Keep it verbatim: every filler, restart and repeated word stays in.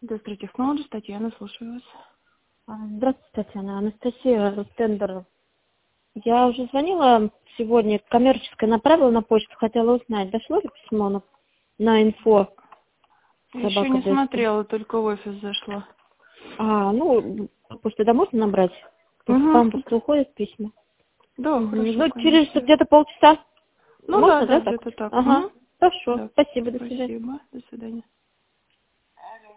Industry Technologies, Татьяна, слушаю вас. А, Здравствуйте, Татьяна. Анастасия Ростендер. Я уже звонила сегодня, коммерческое направила на почту, хотела узнать, дошло ли письмо на, на инфо? Еще не смотрела, только в офис зашла. А, ну, после можно набрать? Угу. Спам просто уходят письма. Да, угу. хорошо, Ну, конечно. через где-то полчаса. Ну Можно, да, да, да, где-то так. Ага, Угу. хорошо. Да. Спасибо, до свидания. Спасибо, до свидания.